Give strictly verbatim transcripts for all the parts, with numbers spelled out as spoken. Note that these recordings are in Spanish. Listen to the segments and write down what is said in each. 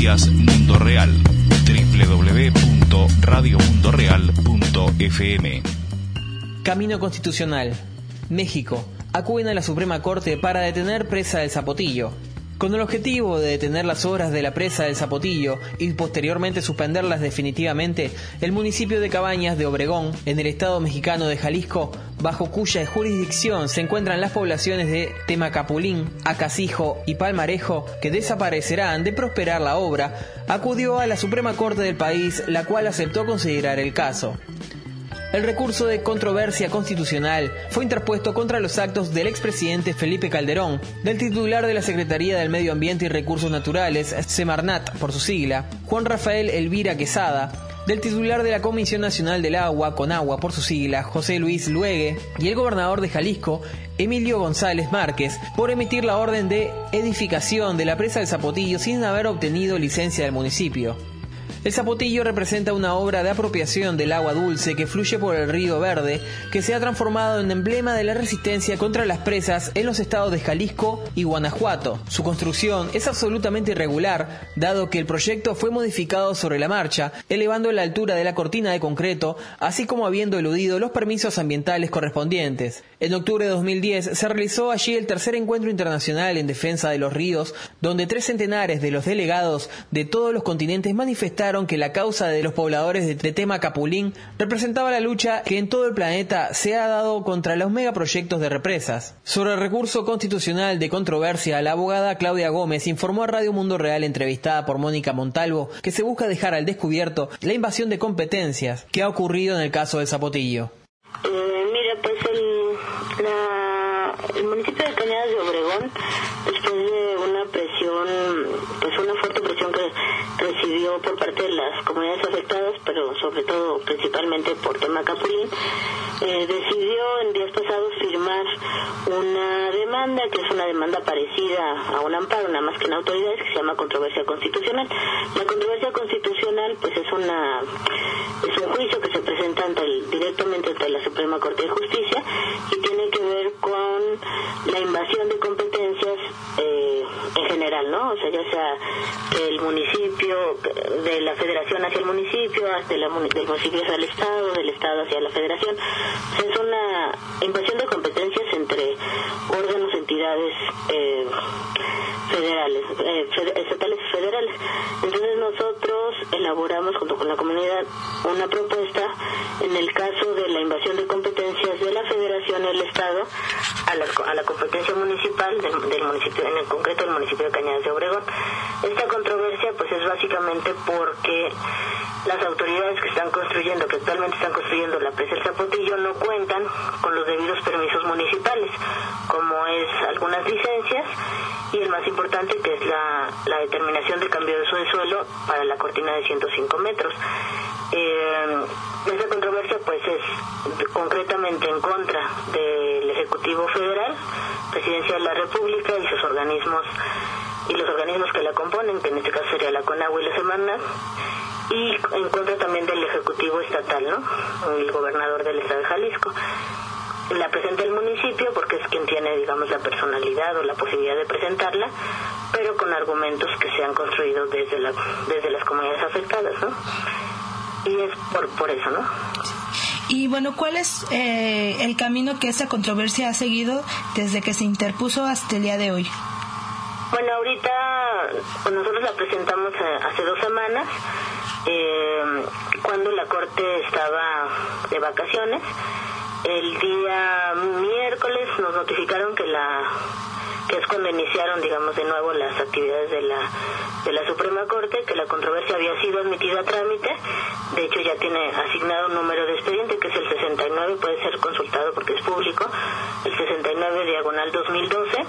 Noticias Mundo Real. doble u doble u doble u punto radio mundo real punto efe eme. Camino Constitucional. México. Acuden a la Suprema Corte para detener presa del Zapotillo. Con el objetivo de detener las obras de la presa del Zapotillo y posteriormente suspenderlas definitivamente, el municipio de Cabañas de Obregón, en el estado mexicano de Jalisco, bajo cuya jurisdicción se encuentran las poblaciones de Temacapulín, Acasijo y Palmarejo, que desaparecerán de prosperar la obra, acudió a la Suprema Corte del país, la cual aceptó considerar el caso. El recurso de controversia constitucional fue interpuesto contra los actos del expresidente Felipe Calderón, del titular de la Secretaría del Medio Ambiente y Recursos Naturales, Semarnat por su sigla, Juan Rafael Elvira Quesada, del titular de la Comisión Nacional del Agua, Conagua por su sigla, José Luis Luege, y el gobernador de Jalisco, Emilio González Márquez, por emitir la orden de edificación de la presa del Zapotillo sin haber obtenido licencia del municipio. El Zapotillo representa una obra de apropiación del agua dulce que fluye por el río Verde, que se ha transformado en emblema de la resistencia contra las presas en los estados de Jalisco y Guanajuato. Su construcción es absolutamente irregular, dado que el proyecto fue modificado sobre la marcha, elevando la altura de la cortina de concreto, así como habiendo eludido los permisos ambientales correspondientes. En octubre de dos mil diez se realizó allí el tercer encuentro internacional en defensa de los ríos, donde tres centenares de los delegados de todos los continentes manifestaron que la causa de los pobladores de Temacapulín representaba la lucha que en todo el planeta se ha dado contra los megaproyectos de represas. Sobre el recurso constitucional de controversia, la abogada Claudia Gómez informó a Radio Mundo Real, entrevistada por Mónica Montalvo, que se busca dejar al descubierto la invasión de competencias que ha ocurrido en el caso del Zapotillo. Eh, mira, pues el, la, el municipio de Cañadas de Obregón, después de una presión, pues una fuerte presión que recibió por parte de las comunidades afectadas, pero sobre todo principalmente por Temacapulín, eh, decidió en días pasados firmar una demanda que es una demanda parecida a un amparo, nada más que en autoridades, que se llama controversia constitucional. La controversia constitucional pues es una es un juicio que se presenta ante el, directamente ante la Suprema Corte de Justicia y tiene que ver con la invasión de competencias eh, en general, ¿no? O sea, ya sea el municipio, de la federación hacia el municipio, hasta la, del municipio hacia el estado, del estado hacia la federación. O sea, es una invasión de competencias entre órganos, entidades eh, federales, eh, fed, estatales y federales. Entonces nosotros elaboramos junto con la comunidad una propuesta en el caso de la invasión de competencias de la federación y el estado a la, a la competencia municipal del, del municipio, en el concreto del municipio de Cañadas de Obregón. Esta controversia pues es básicamente porque las autoridades que están construyendo, que actualmente están construyendo la presa del Zapotillo, no cuentan con los debidos permisos municipales, como es algunas licencias y el más importante, que es la, la determinación de cambio de uso de suelo para la cortina de ciento cinco metros. Eh, esta controversia pues es concretamente en contra del Ejecutivo Federal, Presidencia de la República y sus organismos y los organismos que la componen, que en este caso sería la Conagua y la Semarnat, y en contra también del Ejecutivo Estatal, ¿no? El gobernador del estado de Jalisco. La presenta el municipio porque es quien tiene, digamos, la personalidad o la posibilidad de presentarla, pero con argumentos que se han construido desde la desde las comunidades afectadas, ¿no? Y es por por eso, ¿no? Y bueno, ¿cuál es eh, el camino que esta controversia ha seguido desde que se interpuso hasta el día de hoy? Bueno, ahorita pues nosotros la presentamos hace dos semanas, eh, cuando la Corte estaba de vacaciones. El día miércoles nos notificaron que la que es cuando iniciaron, digamos, de nuevo las actividades de la de la Suprema Corte, que la controversia había sido admitida a trámite. De hecho, ya tiene asignado un número de expediente, que es el sesenta y nueve, puede ser consultado porque es público, el sesenta y nueve diagonal dos mil doce.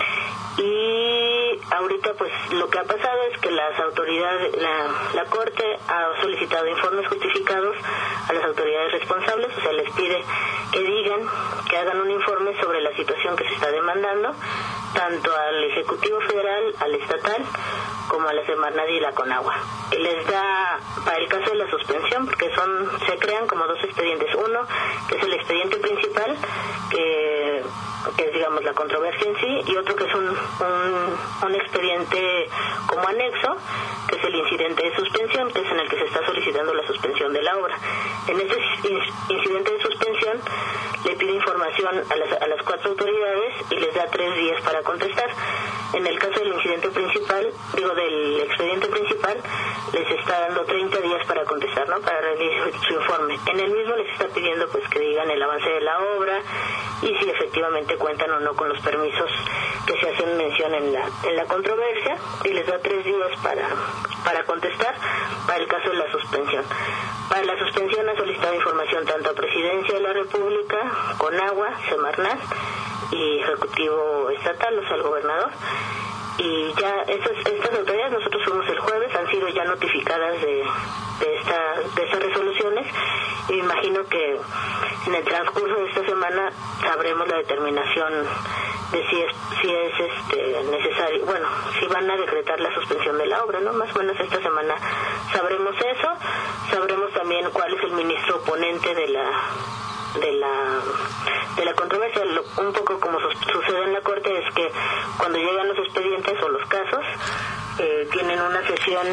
Y ahorita pues lo que ha pasado es que las autoridades, la, la Corte ha solicitado informes justificados a las autoridades responsables, o sea, les pide que digan, que hagan un informe sobre la situación que se está demandando, tanto al Ejecutivo Federal, al Estatal, como a la Semarnat y la Conagua. Les da, para el caso de la suspensión, porque son se crean como dos expedientes. Uno, que es el expediente principal, que que es, digamos, la controversia en sí, y otro que es un, un, un expediente como anexo, que es el incidente de suspensión, que es en el que se está solicitando la suspensión de la obra. En este incidente de suspensión le pide información a las, a las cuatro autoridades y les da tres días para contestar. En el caso del incidente principal, digo, del expediente principal, les está dando treinta días para contestar, ¿no?, para realizar su informe. En el mismo les está pidiendo, pues, que digan el avance de la obra y si efectivamente cuentan o no con los permisos que se hacen mención en la en la controversia, y les da tres días para para contestar para el caso de la suspensión. Para la suspensión ha solicitado información tanto a Presidencia de la República, Conagua, Semarnat y Ejecutivo Estatal, o sea, el gobernador. Y ya estas, estas autoridades, nosotros fuimos el jueves, han sido ya notificadas de, de, esta, de estas resoluciones, y me imagino que en el transcurso de esta semana sabremos la determinación de si es si es este necesario, bueno, si van a decretar la suspensión de la obra, ¿no? Más o menos esta semana sabremos eso, sabremos también cuál es el ministro oponente de la de la de la controversia. Lo, un poco como su, sucede en la Corte es que cuando llegan los expedientes o los casos, eh, tienen una sesión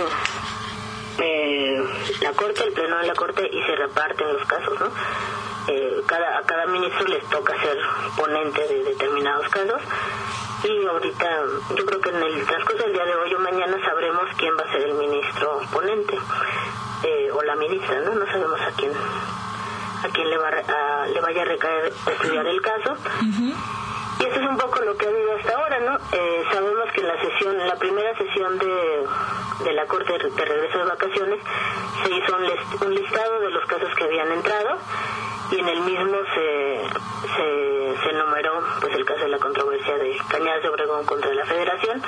eh, la Corte, el pleno de la Corte, y se reparten los casos, ¿no? Eh, cada, a cada ministro les toca ser ponente de determinados casos, y ahorita yo creo que en el transcurso del día de hoy o mañana sabremos quién va a ser el ministro ponente, eh, o la ministra, ¿no? No sabemos a quién a quien le, va a, le vaya a recaer estudiar el caso. Uh-huh. Y eso es un poco lo que ha habido hasta ahora, ¿no? Eh, sabemos que en la sesión, en la primera sesión de, de la Corte de, de regreso de vacaciones, se hizo un, list, un listado de los casos que habían entrado, y en el mismo se, se, se enumeró, pues, el caso de la controversia de Cañadas de Obregón contra la Federación,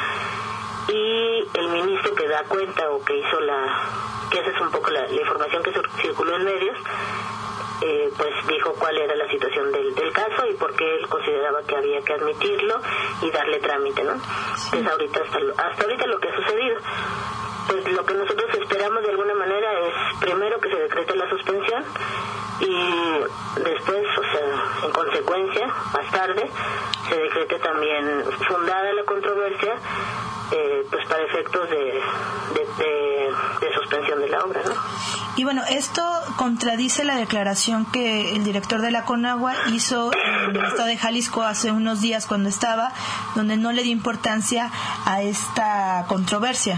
y el ministro que da cuenta, o que hizo la, que esa es un poco la, la información que circuló en medios, Eh, pues dijo cuál era la situación del, del caso y por qué él consideraba que había que admitirlo y darle trámite, ¿no? Sí. Es ahorita hasta, hasta ahorita lo que ha sucedido. Pues lo que nosotros esperamos de alguna manera es primero que se decrete la suspensión, y después, o sea, en consecuencia, más tarde, se decrete también fundada la controversia, eh, pues para efectos de, de, de, de suspensión de la obra, ¿no? Y bueno, esto contradice la declaración que el director de la Conagua hizo en el estado de Jalisco hace unos días cuando estaba, donde no le dio importancia a esta controversia,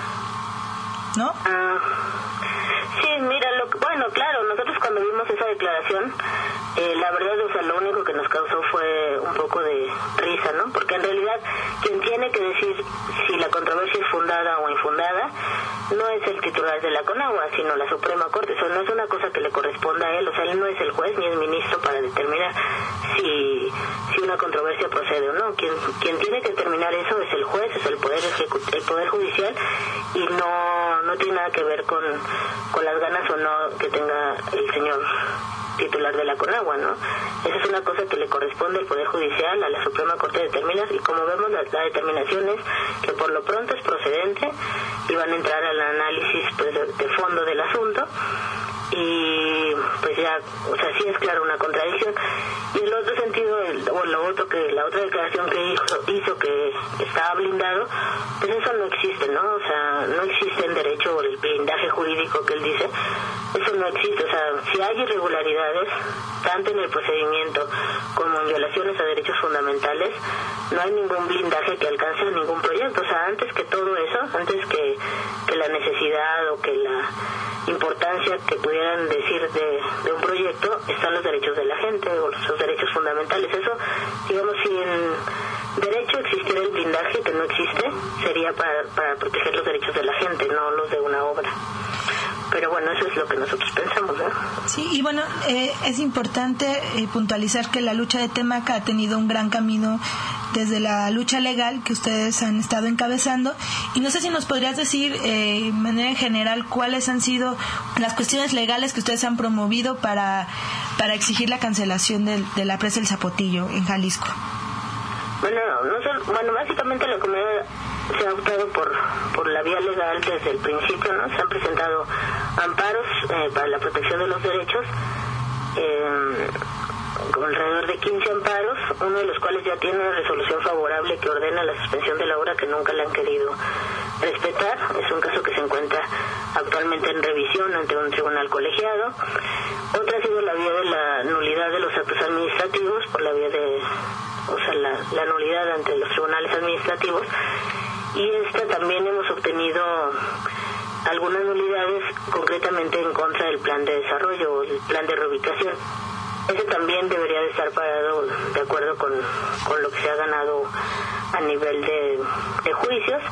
¿no? Ah, sí, mira, lo, bueno, claro, nosotros cuando vimos esa declaración, eh, la verdad, o sea, lo único que nos causó fue un poco de risa, ¿no? Porque en realidad quien tiene que decir si la controversia es fundada o infundada no es el titular de la Conagua, sino la Suprema Corte. Eso no es una cosa que le corresponda a él, o sea, él no es el juez ni el ministro para determinar si si una controversia procede o no. Quien quien tiene que determinar eso es el juez, es el poder ejecut- el poder judicial, y no no tiene nada que ver con con las ganas o no que tenga el señor titular de la Conagua, ¿no? Esa es una cosa que le corresponde al Poder Judicial, a la Suprema Corte de determinar, y como vemos la, la determinación es que por lo pronto es procedente, y van a entrar al análisis, pues, de, de fondo del asunto, y pues ya, o sea, sí es claro una contradicción. Y el otro sentido, el, o lo otro que, la otra declaración que hizo, hizo que estaba blindado, pues eso no existe, ¿no? O sea, no existe en derecho el blindaje jurídico que él dice, eso no existe. O sea, si hay irregularidades, tanto en el procedimiento como en violaciones a derechos fundamentales, no hay ningún blindaje que alcance a ningún proyecto. O sea, antes que todo eso, antes que, que la necesidad o que la importancia que pudieran decir de, de un proyecto, están los derechos de la gente o los derechos fundamentales. Eso, digamos, si en derecho existiera el blindaje, que no existe, sería para, para proteger los derechos de la gente, no los de una obra. Pero bueno, eso es lo que nosotros pensamos, ¿no? Sí, y bueno, eh, es importante eh, puntualizar que la lucha de Temaca ha tenido un gran camino desde la lucha legal que ustedes han estado encabezando, y no sé si nos podrías decir eh, de manera general cuáles han sido las cuestiones legales que ustedes han promovido para para exigir la cancelación de, de la presa del Zapotillo en Jalisco. Bueno, no solo, bueno, básicamente la comunidad se ha optado por por la vía legal desde el principio, ¿no? Se han presentado amparos eh, para la protección de los derechos, eh, con alrededor de quince amparos, uno de los cuales ya tiene una resolución favorable que ordena la suspensión de la obra, que nunca la han querido respetar. Es un caso que se encuentra actualmente en revisión ante un tribunal colegiado. Otra ha sido la vía de la nulidad de los actos administrativos, por la vía de, o sea, la, la nulidad ante los tribunales administrativos. Y esta también hemos obtenido algunas nulidades, concretamente en contra del plan de desarrollo o el plan de reubicación. Ese también debería de estar parado de acuerdo con, con lo que se ha ganado a nivel de, de juicios.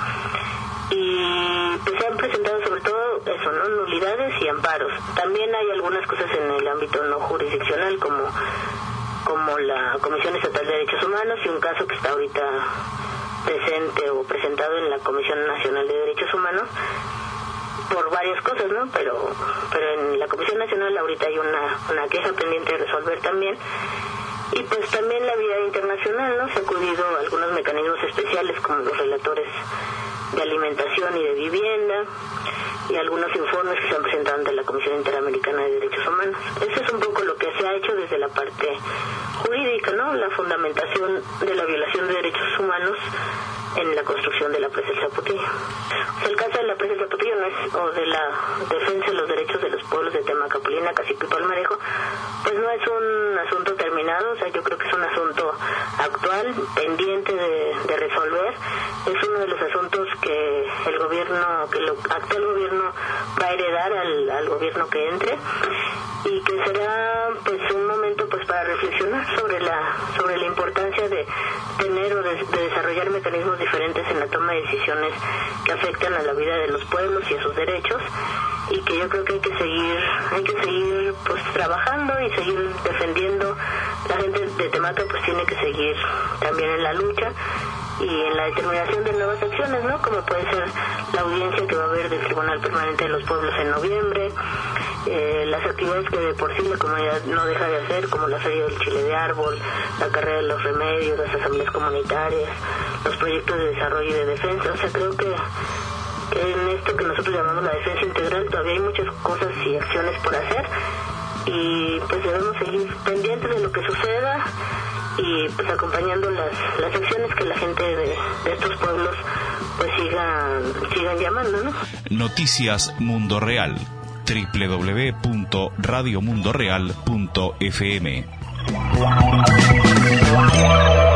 Y pues se han presentado sobre todo eso, ¿no? Nulidades y amparos. También hay algunas cosas en el ámbito no jurisdiccional, como, como la Comisión Estatal de Derechos Humanos, y un caso que está ahorita presente o presentado en la Comisión Nacional de Derechos Humanos, por varias cosas, ¿no? Pero pero en la Comisión Nacional ahorita hay una, una queja pendiente de resolver también. Y pues también la vía internacional, ¿no? Se ha acudido a algunos mecanismos especiales, como los relatores de alimentación y de vivienda, y algunos informes que se han presentado ante la Comisión Interamericana de Derechos Humanos. Eso es un poco lo que se ha hecho desde la parte jurídica, ¿no? La fundamentación de la violación de derechos humanos en la construcción de la presa del Zapotillo. O sea, el caso de la presa del Zapotillo no es, o de la defensa de los derechos de los pueblos de Temacapulina, Cacique y Palmarejo, pues no es un asunto terminado. O sea, yo creo que es un asunto actual, pendiente de, de resolver. Es uno de los asuntos que el gobierno, que el actual gobierno va a heredar al, al gobierno que entre, y que será pues un momento pues para reflexionar sobre la sobre la importancia de tener o de, de desarrollar mecanismos diferentes en la toma de decisiones que afectan a la vida de los pueblos y a sus derechos, y que yo creo que hay que seguir hay que seguir pues trabajando y seguir defendiendo. La gente de Temaca pues tiene que seguir también en la lucha y en la determinación de nuevas acciones, ¿no? Como puede ser la audiencia que va a haber del Tribunal Permanente de los Pueblos en noviembre, eh, las actividades que de por sí la comunidad no deja de hacer, como la Feria del Chile de Árbol, la Carrera de los Remedios, las asambleas comunitarias, los proyectos de desarrollo y de defensa. O sea, creo que, que en esto que nosotros llamamos la defensa integral todavía hay muchas cosas y acciones por hacer, y pues debemos seguir pendientes de lo que suceda y pues acompañando las, las acciones que la gente de, de estos pueblos pues sigan, sigan llamando, ¿no? Noticias Mundo Real, doble u doble u doble u punto radio mundo real punto f m.